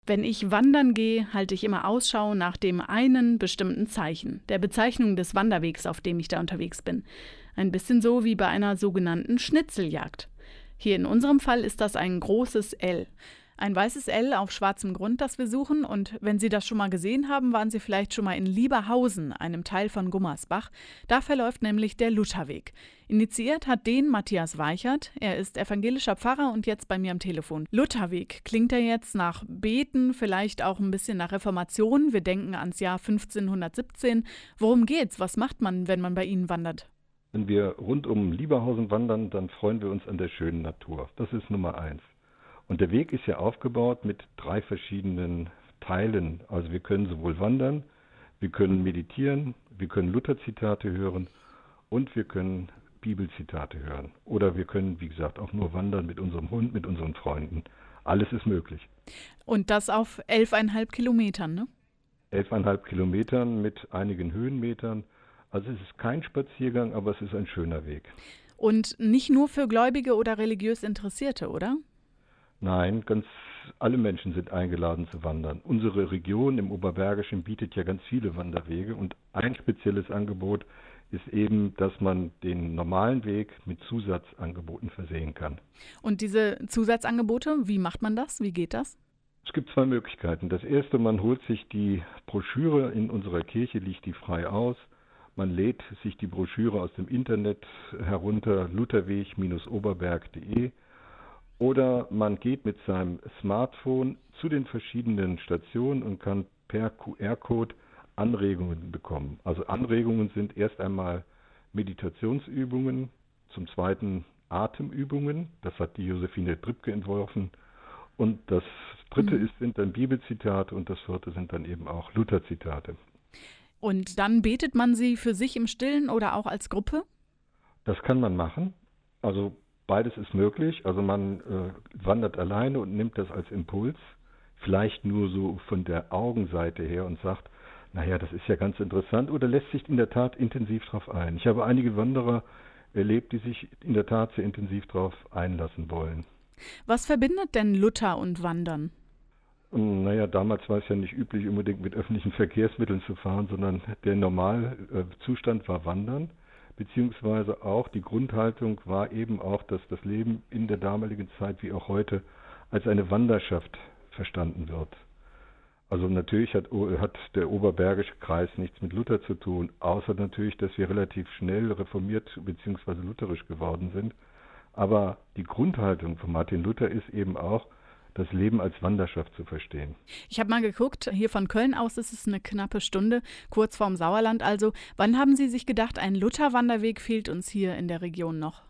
Wenn ich wandern gehe, halte ich immer Ausschau nach dem einen bestimmten Zeichen, der Bezeichnung des Wanderwegs, auf dem ich da unterwegs bin. Ein bisschen so wie bei einer sogenannten Schnitzeljagd. Hier in unserem Fall ist das ein großes L. Ein weißes L auf schwarzem Grund, das wir suchen. Und wenn Sie das schon mal gesehen haben, waren Sie vielleicht schon mal in Lieberhausen, einem Teil von Gummersbach. Da verläuft nämlich der Lutherweg. Initiiert hat den Matthias Weichert. Er ist evangelischer Pfarrer und jetzt bei mir am Telefon. Lutherweg, klingt er jetzt nach Beten, vielleicht auch ein bisschen nach Reformation? Wir denken ans Jahr 1517. Worum geht's? Was macht man, wenn man bei Ihnen wandert? Wenn wir rund um Lieberhausen wandern, dann freuen wir uns an der schönen Natur. Das ist Nummer 1. Und der Weg ist ja aufgebaut mit 3 verschiedenen Teilen. Also wir können sowohl wandern, wir können meditieren, wir können Luther-Zitate hören und wir können Bibelzitate hören. Oder wir können, wie gesagt, auch nur wandern mit unserem Hund, mit unseren Freunden. Alles ist möglich. Und das auf 11,5 Kilometern, ne? 11,5 Kilometern mit einigen Höhenmetern. Also es ist kein Spaziergang, aber es ist ein schöner Weg. Und nicht nur für Gläubige oder religiös Interessierte, oder? Nein, alle Menschen sind eingeladen zu wandern. Unsere Region im Oberbergischen bietet ja ganz viele Wanderwege und ein spezielles Angebot ist eben, dass man den normalen Weg mit Zusatzangeboten versehen kann. Und diese Zusatzangebote, wie macht man das? Wie geht das? Es gibt 2 Möglichkeiten. Das erste, man holt sich die Broschüre, in unserer Kirche liegt die frei aus. Man lädt sich die Broschüre aus dem Internet herunter, lutherweg-oberberg.de. Oder man geht mit seinem Smartphone zu den verschiedenen Stationen und kann per QR-Code Anregungen bekommen. Also Anregungen sind erst einmal Meditationsübungen, zum Zweiten Atemübungen. Das hat die Josephine Tripke entworfen. Und das Dritte sind dann Bibelzitate und das Vierte sind dann eben auch Luther-Zitate. Und dann betet man sie für sich im Stillen oder auch als Gruppe? Das kann man machen. Also beides ist möglich. Also man wandert alleine und nimmt das als Impuls, vielleicht nur so von der Augenseite her und sagt, naja, das ist ja ganz interessant oder lässt sich in der Tat intensiv darauf ein. Ich habe einige Wanderer erlebt, die sich in der Tat sehr intensiv darauf einlassen wollen. Was verbindet denn Luther und Wandern? Naja, damals war es ja nicht üblich, unbedingt mit öffentlichen Verkehrsmitteln zu fahren, sondern der Normalzustand war Wandern. Beziehungsweise auch die Grundhaltung war eben auch, dass das Leben in der damaligen Zeit wie auch heute als eine Wanderschaft verstanden wird. Also natürlich hat der Oberbergische Kreis nichts mit Luther zu tun, außer natürlich, dass wir relativ schnell reformiert bzw. lutherisch geworden sind. Aber die Grundhaltung von Martin Luther ist eben auch, das Leben als Wanderschaft zu verstehen. Ich habe mal geguckt, hier von Köln aus ist es eine knappe Stunde, kurz vorm Sauerland also. Wann haben Sie sich gedacht, ein Luther-Wanderweg fehlt uns hier in der Region noch?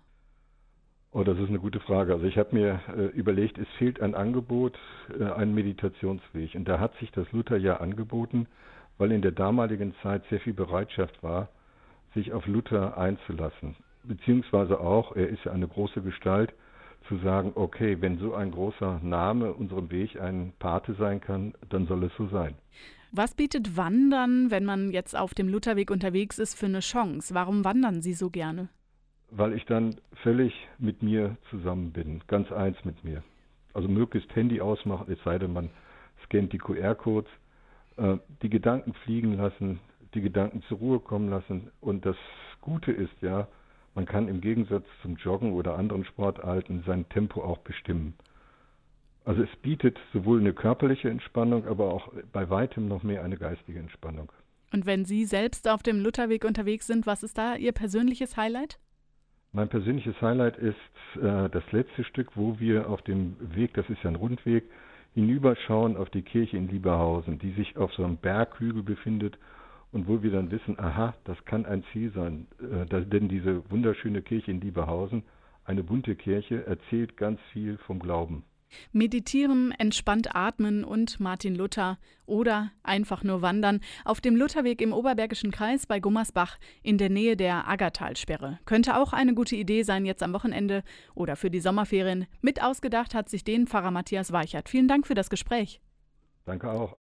Oh, das ist eine gute Frage. Also ich habe mir überlegt, es fehlt ein Angebot, ein Meditationsweg. Und da hat sich das Lutherjahr angeboten, weil in der damaligen Zeit sehr viel Bereitschaft war, sich auf Luther einzulassen. Beziehungsweise auch, er ist ja eine große Gestalt, zu sagen, okay, wenn so ein großer Name unserem Weg ein Pate sein kann, dann soll es so sein. Was bietet Wandern, wenn man jetzt auf dem Lutherweg unterwegs ist, für eine Chance? Warum wandern Sie so gerne? Weil ich dann völlig mit mir zusammen bin, ganz eins mit mir. Also möglichst Handy ausmachen, es sei denn, man scannt die QR-Codes, die Gedanken fliegen lassen, die Gedanken zur Ruhe kommen lassen. Und das Gute ist ja, man kann im Gegensatz zum Joggen oder anderen Sportarten sein Tempo auch bestimmen. Also es bietet sowohl eine körperliche Entspannung, aber auch bei weitem noch mehr eine geistige Entspannung. Und wenn Sie selbst auf dem Lutherweg unterwegs sind, was ist da Ihr persönliches Highlight? Mein persönliches Highlight ist das letzte Stück, wo wir auf dem Weg, das ist ja ein Rundweg, hinüberschauen auf die Kirche in Lieberhausen, die sich auf so einem Berghügel befindet und wo wir dann wissen, aha, das kann ein Ziel sein, denn diese wunderschöne Kirche in Lieberhausen, eine bunte Kirche, erzählt ganz viel vom Glauben. Meditieren, entspannt atmen und Martin Luther oder einfach nur wandern auf dem Lutherweg im Oberbergischen Kreis bei Gummersbach in der Nähe der Aggertalsperre. Könnte auch eine gute Idee sein jetzt am Wochenende oder für die Sommerferien. Mit ausgedacht hat sich den Pfarrer Matthias Weichert. Vielen Dank für das Gespräch. Danke auch.